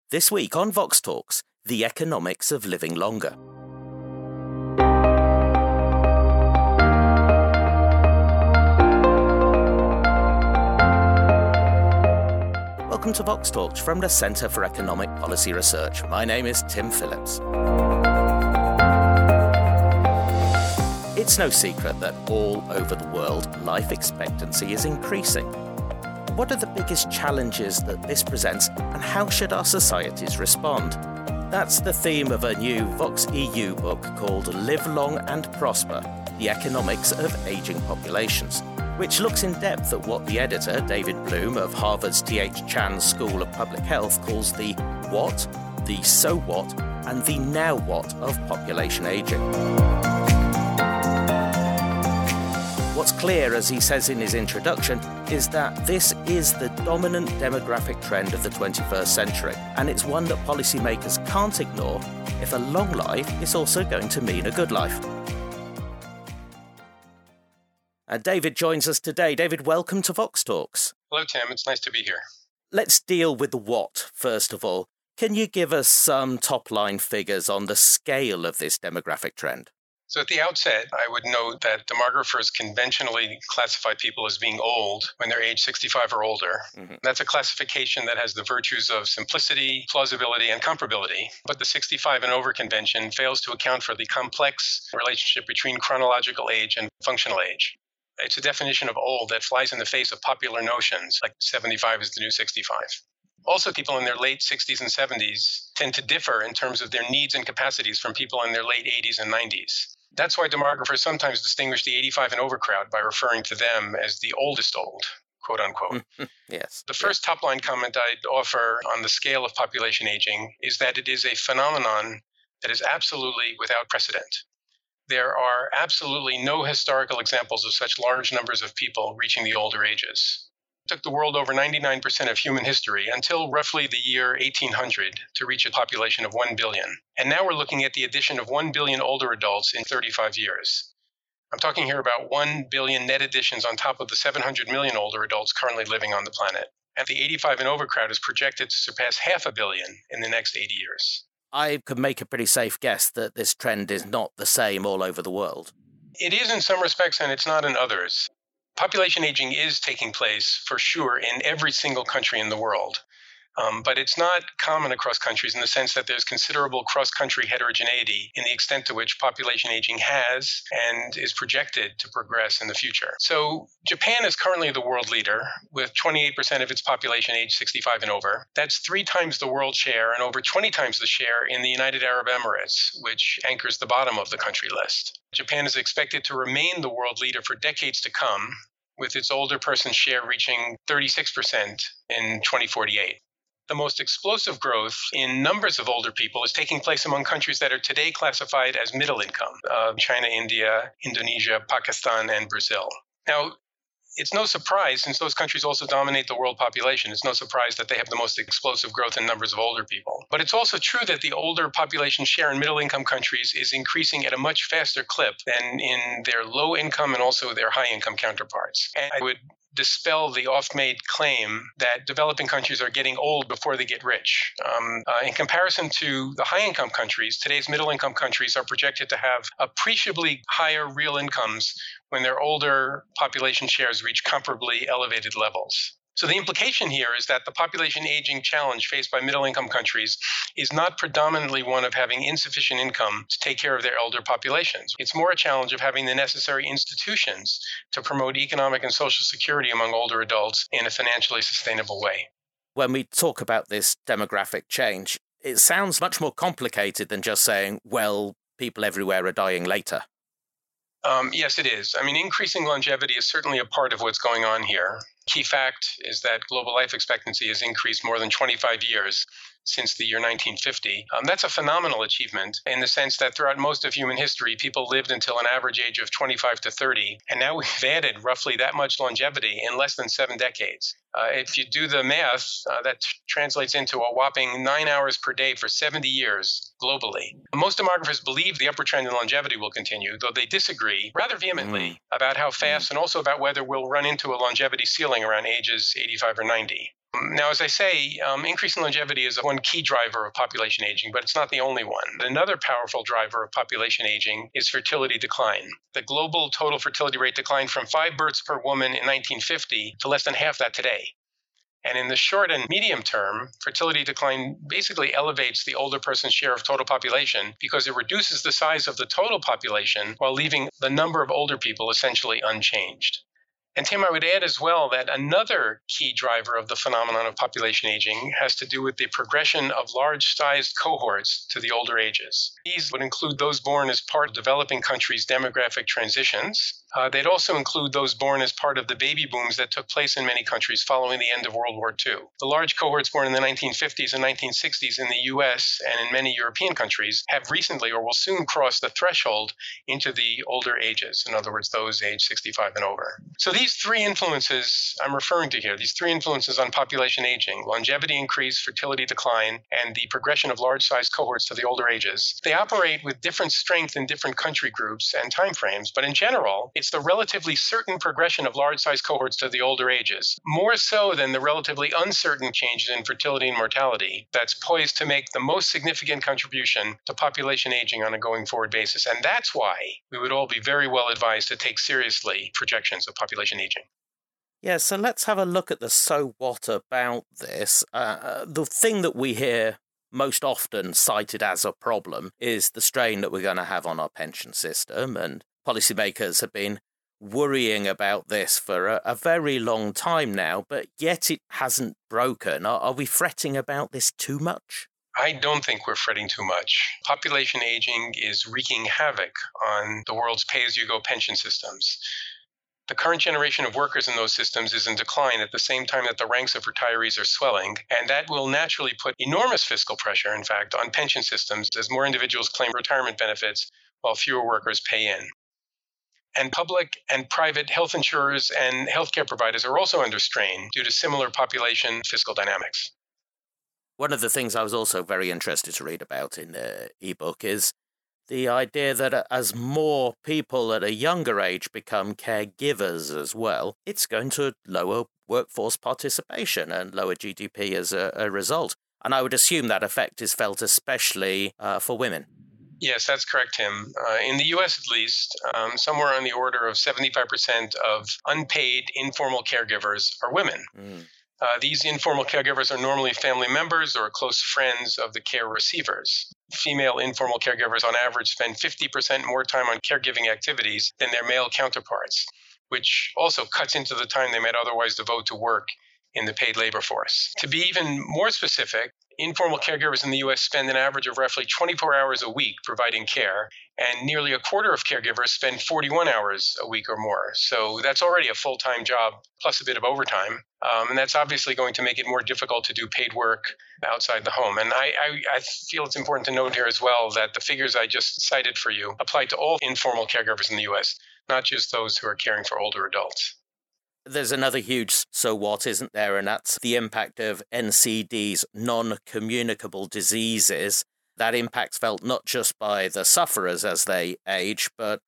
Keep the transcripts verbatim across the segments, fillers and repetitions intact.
This week on Vox Talks, the economics of living longer. Welcome to Vox Talks from the Centre for Economic Policy Research. My name is Tim Phillips. It's no secret that all over the world, life expectancy is increasing. What are the biggest challenges that this presents, and how should our societies respond? That's the theme of a new Vox E U book called Live Long and Prosper, The Economics of Aging Populations, which looks in depth at what the editor, David Bloom of Harvard's T H Chan School of Public Health, calls the what, the so what, and the now what of population aging. What's clear, as he says in his introduction, is that this is the dominant demographic trend of the twenty-first century, and it's one that policymakers can't ignore if a long life is also going to mean a good life. And David joins us today. David, welcome to Vox Talks. Hello, Tim. It's nice to be here. Let's deal with the what, first of all. Can you give us some top-line figures on the scale of this demographic trend? So at the outset, I would note that demographers conventionally classify people as being old when they're age sixty-five or older. Mm-hmm. That's a classification that has the virtues of simplicity, plausibility, and comparability. But the sixty-five and over convention fails to account for the complex relationship between chronological age and functional age. It's a definition of old that flies in the face of popular notions, like seventy-five is the new sixty-five. Also, people in their late sixties and seventies tend to differ in terms of their needs and capacities from people in their late eighties and nineties. That's why demographers sometimes distinguish the eighty-five and over crowd by referring to them as the oldest old, quote unquote. Yes. The first top-line comment I'd offer on the scale of population aging is that it is a phenomenon that is absolutely without precedent. There are absolutely no historical examples of such large numbers of people reaching the older ages. It took the world over ninety-nine percent of human history until roughly the year eighteen hundred to reach a population of one billion. And now we're looking at the addition of one billion older adults in thirty-five years. I'm talking here about one billion net additions on top of the seven hundred million older adults currently living on the planet. And the eighty-five and over crowd is projected to surpass half a billion in the next eighty years. I could make a pretty safe guess that this trend is not the same all over the world. It is in some respects, and it's not in others. Population aging is taking place, for sure, in every single country in the world. Um, but it's not common across countries in the sense that there's considerable cross-country heterogeneity in the extent to which population aging has and is projected to progress in the future. So Japan is currently the world leader with twenty-eight percent of its population age sixty-five and over. That's three times the world share and over twenty times the share in the United Arab Emirates, which anchors the bottom of the country list. Japan is expected to remain the world leader for decades to come, with its older person share reaching thirty-six percent in twenty forty-eight. The most explosive growth in numbers of older people is taking place among countries that are today classified as middle income, uh, China, India, Indonesia, Pakistan, and Brazil. Now, it's no surprise, since those countries also dominate the world population, it's no surprise that they have the most explosive growth in numbers of older people. But it's also true that the older population share in middle-income countries is increasing at a much faster clip than in their low-income and also their high-income counterparts. And I would dispel the oft-made claim that developing countries are getting old before they get rich. Um, uh, in comparison to the high-income countries, today's middle-income countries are projected to have appreciably higher real incomes when their older population shares reach comparably elevated levels. So the implication here is that the population aging challenge faced by middle-income countries is not predominantly one of having insufficient income to take care of their elder populations. It's more a challenge of having the necessary institutions to promote economic and social security among older adults in a financially sustainable way. When we talk about this demographic change, it sounds much more complicated than just saying, well, people everywhere are dying later. Um, yes, it is. I mean, increasing longevity is certainly a part of what's going on here. Key fact is that global life expectancy has increased more than twenty-five years since the year nineteen fifty. Um, that's a phenomenal achievement in the sense that throughout most of human history, people lived until an average age of twenty-five to thirty, and now we've added roughly that much longevity in less than seven decades. Uh, if you do the math, uh, that t- translates into a whopping nine hours per day for seventy years globally. Most demographers believe the upward trend in longevity will continue, though they disagree rather vehemently mm. about how fast mm. and also about whether we'll run into a longevity ceiling around ages eighty-five or ninety. Now, as I say, um, increasing longevity is one key driver of population aging, but it's not the only one. Another powerful driver of population aging is fertility decline. The global total fertility rate declined from five births per woman in nineteen fifty to less than half that today. And in the short and medium term, fertility decline basically elevates the older person's share of total population because it reduces the size of the total population while leaving the number of older people essentially unchanged. And Tim, I would add as well that another key driver of the phenomenon of population aging has to do with the progression of large-sized cohorts to the older ages. These would include those born as part of developing countries' demographic transitions. Uh, they'd also include those born as part of the baby booms that took place in many countries following the end of World War Two. The large cohorts born in the nineteen fifties and nineteen sixties in the U S and in many European countries have recently or will soon cross the threshold into the older ages, in other words, those aged sixty-five and over. So these three influences I'm referring to here, these three influences on population aging, longevity increase, fertility decline, and the progression of large-sized cohorts to the older ages, they operate with different strength in different country groups and timeframes, but in general, it's the relatively certain progression of large-sized cohorts to the older ages, more so than the relatively uncertain changes in fertility and mortality, that's poised to make the most significant contribution to population aging on a going forward basis. And that's why we would all be very well advised to take seriously projections of population aging. Yeah, so let's have a look at the so what about this. Uh, the thing that we hear most often cited as a problem is the strain that we're going to have on our pension system, and policymakers have been worrying about this for a, a very long time now, but yet it hasn't broken. Are, are we fretting about this too much? I don't think we're fretting too much. Population aging is wreaking havoc on the world's pay-as-you-go pension systems. The current generation of workers in those systems is in decline at the same time that the ranks of retirees are swelling, and that will naturally put enormous fiscal pressure, in fact, on pension systems as more individuals claim retirement benefits while fewer workers pay in. And public and private health insurers and healthcare providers are also under strain due to similar population fiscal dynamics. One of the things I was also very interested to read about in the ebook is the idea that as more people at a younger age become caregivers as well, it's going to lower workforce participation and lower G D P as a, a result. And I would assume that effect is felt especially uh, for women. Yes, that's correct, Tim. Uh, in the U S, at least, um, somewhere on the order of seventy-five percent of unpaid informal caregivers are women. Mm. Uh, these informal caregivers are normally family members or close friends of the care receivers. Female informal caregivers on average spend fifty percent more time on caregiving activities than their male counterparts, which also cuts into the time they might otherwise devote to work in the paid labor force. To be even more specific, informal caregivers in the U S spend an average of roughly twenty-four hours a week providing care, and nearly a quarter of caregivers spend forty-one hours a week or more. So that's already a full-time job plus a bit of overtime. Um, and that's obviously going to make it more difficult to do paid work outside the home. And I, I, I feel it's important to note here as well that the figures I just cited for you apply to all informal caregivers in the U S, not just those who are caring for older adults. There's another huge so what, isn't there? And that's the impact of N C Ds, non-communicable diseases. That impact's felt not just by the sufferers as they age, but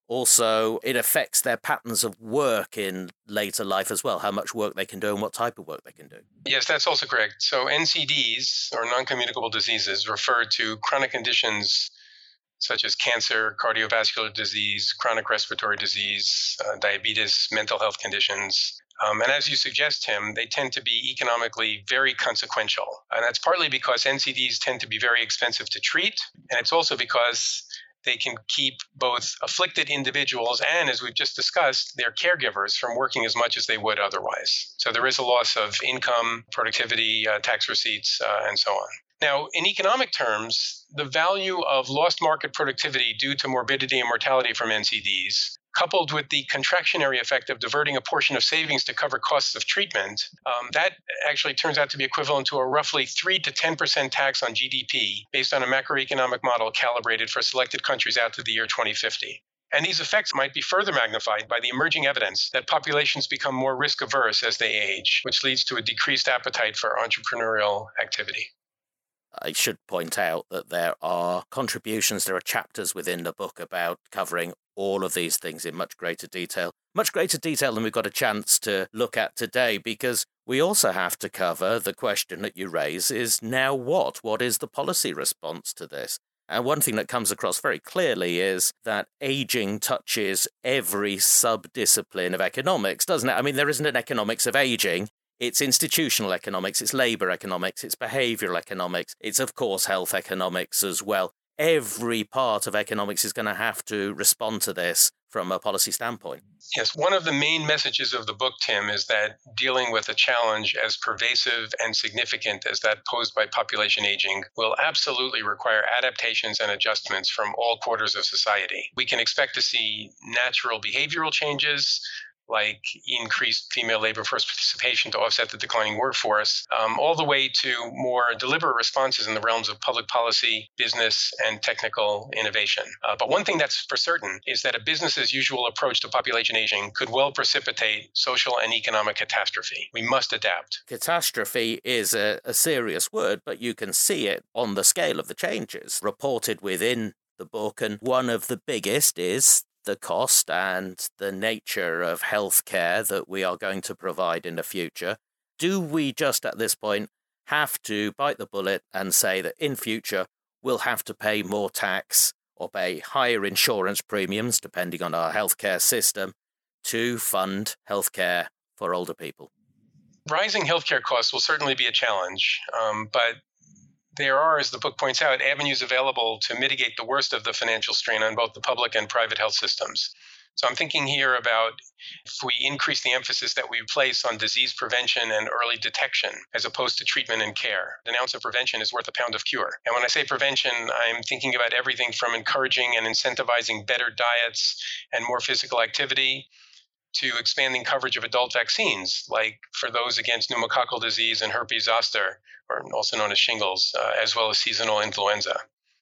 also it affects their patterns of work in later life as well, how much work they can do and what type of work they can do. Yes, that's also correct. So N C Ds, or non-communicable diseases, refer to chronic conditions such as cancer, cardiovascular disease, chronic respiratory disease, uh, diabetes, mental health conditions. Um, and as you suggest, Tim, they tend to be economically very consequential. And that's partly because N C Ds tend to be very expensive to treat, and it's also because they can keep both afflicted individuals and, as we've just discussed, their caregivers from working as much as they would otherwise. So there is a loss of income, productivity, uh, tax receipts, uh, and so on. Now, in economic terms, the value of lost market productivity due to morbidity and mortality from N C Ds, coupled with the contractionary effect of diverting a portion of savings to cover costs of treatment, um, that actually turns out to be equivalent to a roughly three to ten percent tax on G D P based on a macroeconomic model calibrated for selected countries out to the year twenty fifty. And these effects might be further magnified by the emerging evidence that populations become more risk-averse as they age, which leads to a decreased appetite for entrepreneurial activity. I should point out that there are contributions, there are chapters within the book about covering all of these things in much greater detail, much greater detail than we've got a chance to look at today, because we also have to cover the question that you raise is now what? What is the policy response to this? And one thing that comes across very clearly is that aging touches every sub-discipline of economics, doesn't it? I mean, there isn't an economics of aging. It's institutional economics, it's labor economics, it's behavioral economics, it's, of course, health economics as well. Every part of economics is going to have to respond to this from a policy standpoint. Yes, one of the main messages of the book, Tim, is that dealing with a challenge as pervasive and significant as that posed by population aging will absolutely require adaptations and adjustments from all quarters of society. We can expect to see natural behavioral changes, like increased female labor force participation to offset the declining workforce, um, all the way to more deliberate responses in the realms of public policy, business, and technical innovation. Uh, but one thing that's for certain is that a business-as-usual approach to population aging could well precipitate social and economic catastrophe. We must adapt. Catastrophe is a, a serious word, but you can see it on the scale of the changes reported within the book, and one of the biggest is the cost and the nature of healthcare that we are going to provide in the future. Do we just at this point have to bite the bullet and say that in future we'll have to pay more tax or pay higher insurance premiums, depending on our healthcare system, to fund healthcare for older people? Rising healthcare costs will certainly be a challenge, um, but there are, as the book points out, avenues available to mitigate the worst of the financial strain on both the public and private health systems. So I'm thinking here about if we increase the emphasis that we place on disease prevention and early detection as opposed to treatment and care. An ounce of prevention is worth a pound of cure. And when I say prevention, I'm thinking about everything from encouraging and incentivizing better diets and more physical activity to expanding coverage of adult vaccines, like for those against pneumococcal disease and herpes zoster, or also known as shingles, uh, as well as seasonal influenza.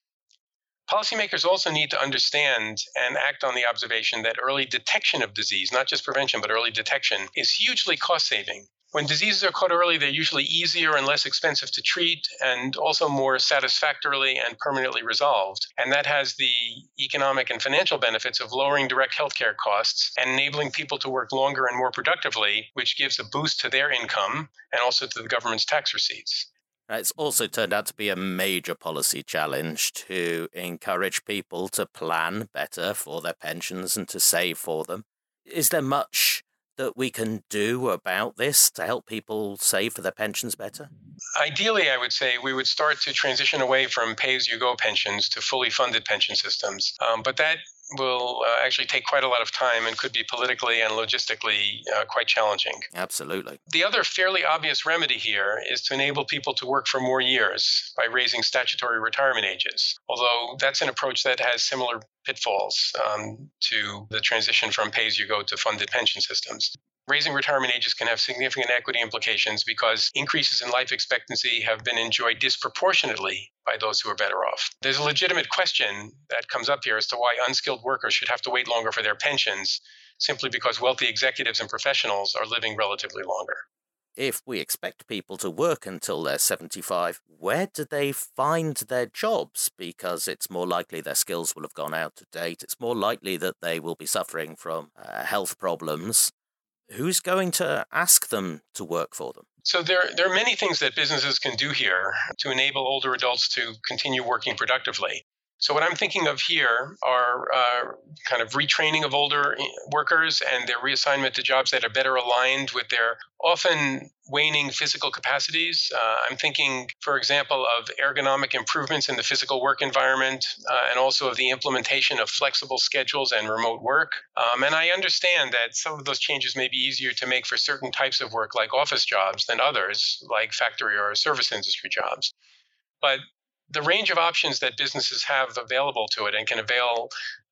Policymakers also need to understand and act on the observation that early detection of disease, not just prevention, but early detection, is hugely cost-saving. When diseases are caught early, they're usually easier and less expensive to treat, and also more satisfactorily and permanently resolved. And that has the economic and financial benefits of lowering direct healthcare costs and enabling people to work longer and more productively, which gives a boost to their income and also to the government's tax receipts. It's also turned out to be a major policy challenge to encourage people to plan better for their pensions and to save for them. Is there much that we can do about this to help people save for their pensions better? Ideally, I would say we would start to transition away from pay-as-you-go pensions to fully funded pension systems. Um, but that will uh, actually take quite a lot of time and could be politically and logistically uh, quite challenging. Absolutely. The other fairly obvious remedy here is to enable people to work for more years by raising statutory retirement ages, although that's an approach that has similar pitfalls um, to the transition from pay-as-you-go to funded pension systems. Raising retirement ages can have significant equity implications because increases in life expectancy have been enjoyed disproportionately by those who are better off. There's a legitimate question that comes up here as to why unskilled workers should have to wait longer for their pensions simply because wealthy executives and professionals are living relatively longer. If we expect people to work until they're seventy-five, where do they find their jobs? Because it's more likely their skills will have gone out of date. It's more likely that they will be suffering from uh, health problems. Who's going to ask them to work for them? So there, there are many things that businesses can do here to enable older adults to continue working productively. So what I'm thinking of here are uh, kind of retraining of older workers and their reassignment to jobs that are better aligned with their often waning physical capacities. Uh, I'm thinking, for example, of ergonomic improvements in the physical work environment uh, and also of the implementation of flexible schedules and remote work. Um, and I understand that some of those changes may be easier to make for certain types of work like office jobs than others, like factory or service industry jobs. But the range of options that businesses have available to it and can avail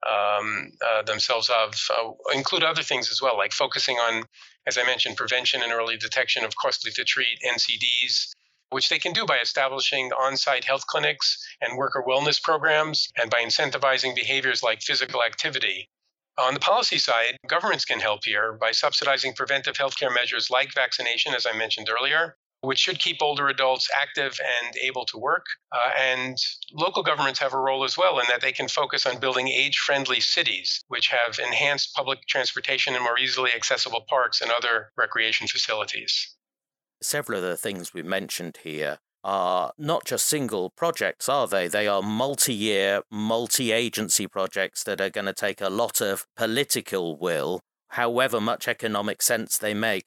um, uh, themselves of uh, include other things as well, like focusing on, as I mentioned, prevention and early detection of costly to treat N C Ds, which they can do by establishing on-site health clinics and worker wellness programs and by incentivizing behaviors like physical activity. On the policy side, governments can help here by subsidizing preventive healthcare measures like vaccination, as I mentioned earlier, which should keep older adults active and able to work. Uh, and local governments have a role as well in that they can focus on building age-friendly cities, which have enhanced public transportation and more easily accessible parks and other recreation facilities. Several of the things we mentioned here are not just single projects, are they? They are multi-year, multi-agency projects that are going to take a lot of political will, however much economic sense they make.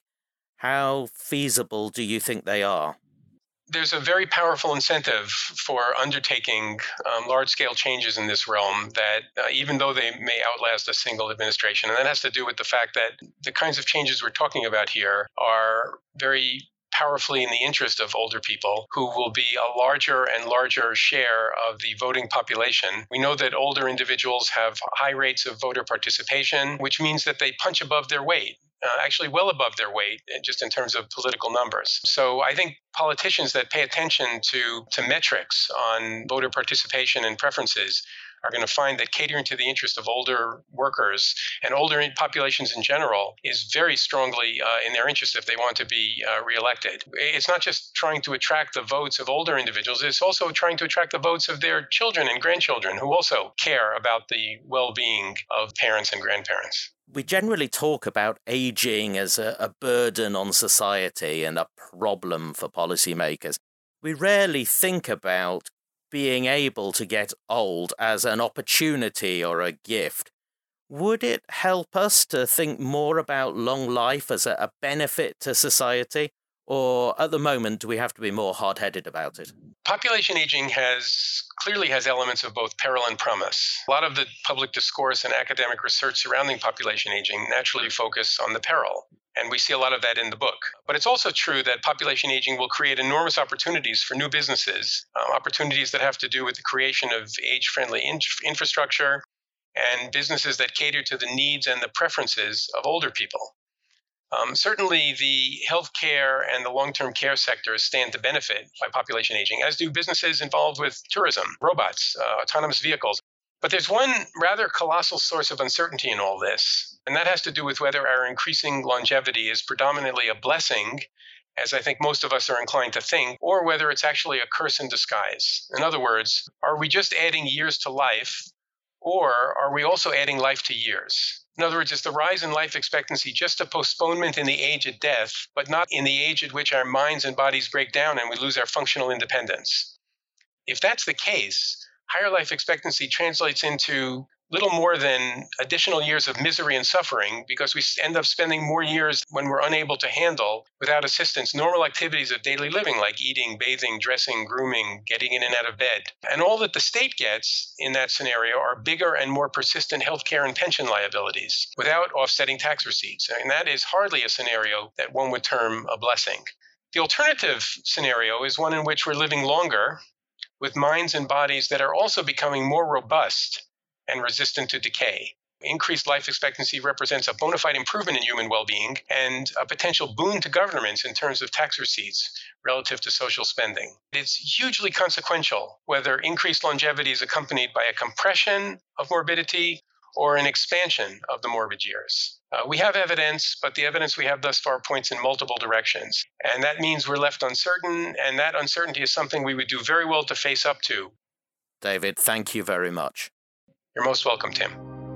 How feasible do you think they are? There's a very powerful incentive for undertaking um, large-scale changes in this realm that uh, even though they may outlast a single administration, and that has to do with the fact that the kinds of changes we're talking about here are very powerfully in the interest of older people who will be a larger and larger share of the voting population. We know that older individuals have high rates of voter participation, which means that they punch above their weight. Uh, actually well above their weight, just in terms of political numbers. So I think politicians that pay attention to, to metrics on voter participation and preferences are going to find that catering to the interest of older workers and older populations in general is very strongly uh, in their interest if they want to be uh, reelected. It's not just trying to attract the votes of older individuals, it's also trying to attract the votes of their children and grandchildren who also care about the well-being of parents and grandparents. We generally talk about aging as a, a burden on society and a problem for policymakers. We rarely think about being able to get old as an opportunity or a gift. Would it help us to think more about long life as a, a benefit to society? Or at the moment, do we have to be more hard-headed about it? Population aging has clearly has elements of both peril and promise. A lot of the public discourse and academic research surrounding population aging naturally focus on the peril. And we see a lot of that in the book. But it's also true that population aging will create enormous opportunities for new businesses, uh, opportunities that have to do with the creation of age-friendly in- infrastructure and businesses that cater to the needs and the preferences of older people. Um, certainly, the healthcare and the long-term care sectors stand to benefit by population aging, as do businesses involved with tourism, robots, uh, autonomous vehicles. But there's one rather colossal source of uncertainty in all this, and that has to do with whether our increasing longevity is predominantly a blessing, as I think most of us are inclined to think, or whether it's actually a curse in disguise. In other words, are we just adding years to life, or are we also adding life to years? In other words, is the rise in life expectancy just a postponement in the age of death, but not in the age at which our minds and bodies break down and we lose our functional independence? If that's the case, higher life expectancy translates into little more than additional years of misery and suffering because we end up spending more years when we're unable to handle, without assistance, normal activities of daily living like eating, bathing, dressing, grooming, getting in and out of bed. And all that the state gets in that scenario are bigger and more persistent healthcare and pension liabilities without offsetting tax receipts. And that is hardly a scenario that one would term a blessing. The alternative scenario is one in which we're living longer with minds and bodies that are also becoming more robust and resistant to decay. Increased life expectancy represents a bona fide improvement in human well-being and a potential boon to governments in terms of tax receipts relative to social spending. It's hugely consequential whether increased longevity is accompanied by a compression of morbidity or an expansion of the morbid years. Uh, we have evidence, but the evidence we have thus far points in multiple directions. And that means we're left uncertain, and that uncertainty is something we would do very well to face up to. David, thank you very much. You're most welcome, Tim.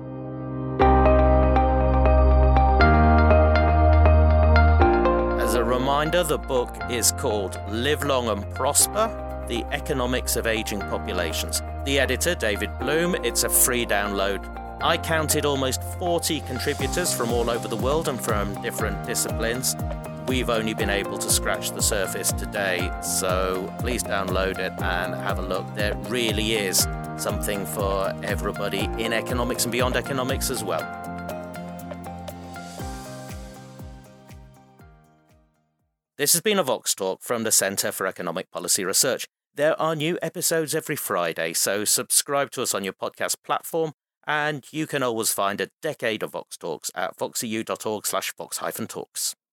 As a reminder, the book is called Live Long and Prosper: The Economics of Aging Populations. The editor, David Bloom. It's a free download. I counted almost forty contributors from all over the world and from different disciplines. We've only been able to scratch the surface today, so please download it and have a look. There really is something for everybody in economics and beyond economics as well. This has been a Vox Talk from the Centre for Economic Policy Research. There are new episodes every Friday, so subscribe to us on your podcast platform, and you can always find a decade of Vox Talks at voxeu dot org slash vox hyphen talks.